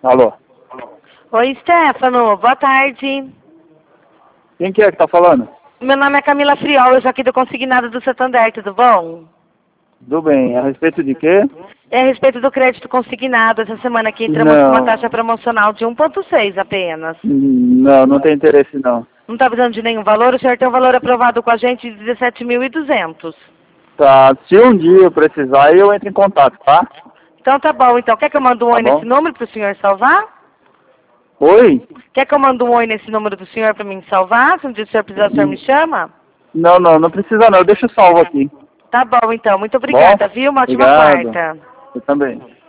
Alô? Oi, Stefano. Boa tarde. Quem que é que tá falando? Meu nome é Camila Friol, eu sou aqui do Consignado do Santander, tudo bom? Tudo bem. A respeito de quê? É a respeito do crédito consignado. Essa semana aqui entramos com uma Não. taxa promocional de 1,6 apenas. Não, não tem interesse não. Não está precisando de nenhum valor? O senhor tem um valor aprovado com a gente de 17.200. Tá, se um dia eu precisar, eu entro em contato, tá? Então tá bom. Então, quer que eu mande um Tá oi nesse bom? número para o senhor salvar? Oi? Quer que eu mande um oi nesse número do senhor para mim salvar? Se um dia o senhor precisar, o senhor me chama? Não precisa não. Deixa eu salvo aqui. Tá bom, então. Muito Bom? obrigada, viu? Uma ótima Obrigado. quarta. Eu também.